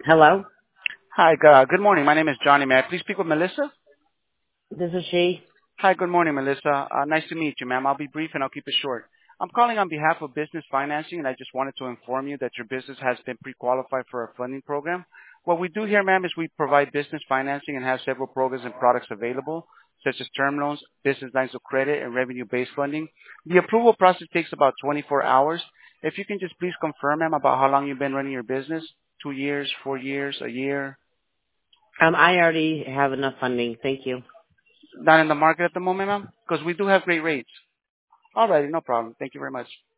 Hello, Hi, good morning. My name is Johnny. May I please speak with Melissa? this is she. Hi, good morning, Melissa. Nice to meet you, ma'am. I'll be brief and I'll keep it short. I'm calling on behalf of Business Financing, and I just wanted to inform you that your business has been pre-qualified for our funding program. What we do here, ma'am, is we provide business financing and have several programs and products available, such as term loans, business lines of credit, and revenue-based funding. The approval process takes about 24 hours. If you can just please confirm, ma'am, about how long you've been running your business, 2 years, 4 years, a year. I already have enough funding. Thank you. Not in the market at the moment, ma'am? Because we do have great rates. All righty, no problem. Thank you very much.